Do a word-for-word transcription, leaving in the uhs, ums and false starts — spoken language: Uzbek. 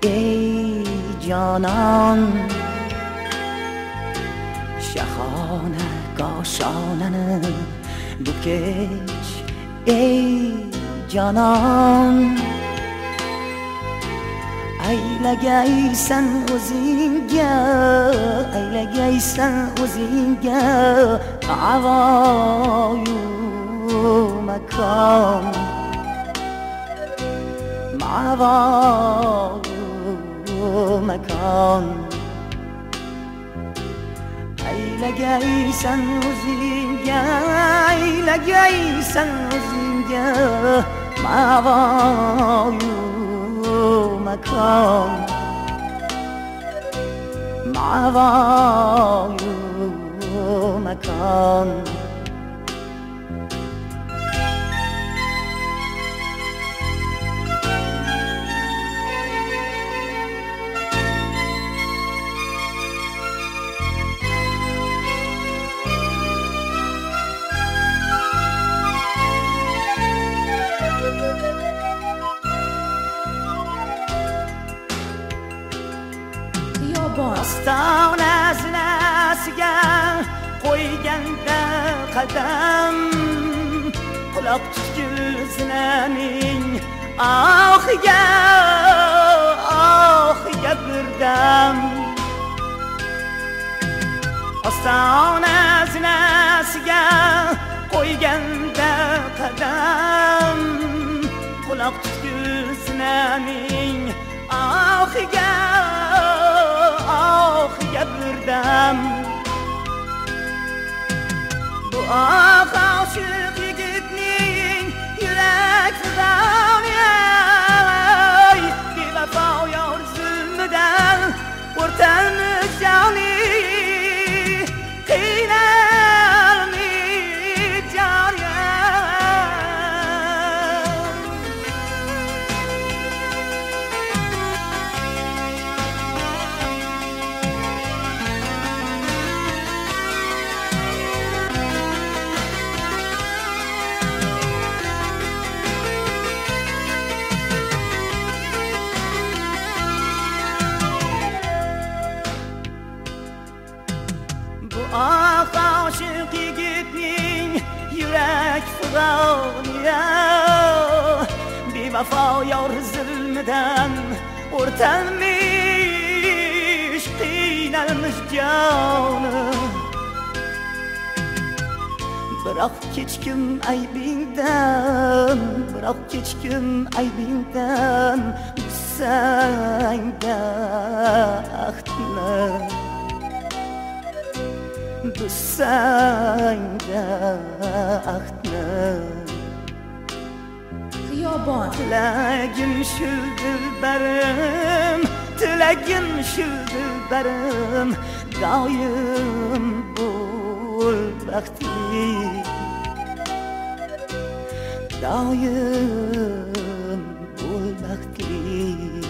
ای جانان شخانه کاشانه بکش ای جانان Eylegeysen uzinge Eylegeysen uzinge Mavayu mekan Mavayu mekan Eylegeysen uzinge Eylegeysen uzinge Mavayu مكان معواي مكان Astan az nasiga qo'yganda qadam quloq tutgizlaning ohiga ohiga birdam Astan az nasiga qo'yganda qadam quloq tutgizlaning ohiga ohiga birdam bu ah oshiq yigitning yurak fidoni bevafo yor zulmidan o'rtanib joni qiynalmay joni Ah aşık yigitning yurak fig'oniya bevafo yor zulmidan o'rtanmish qiynalmish joni biroq kechkim aybingdan biroq kechkim aybingdan buzsang ahdni buzsang ahdni xiyobon tilagim shu dilbarim tilagim shu dilbarim doim bo'l baxtli doim bo'l baxtli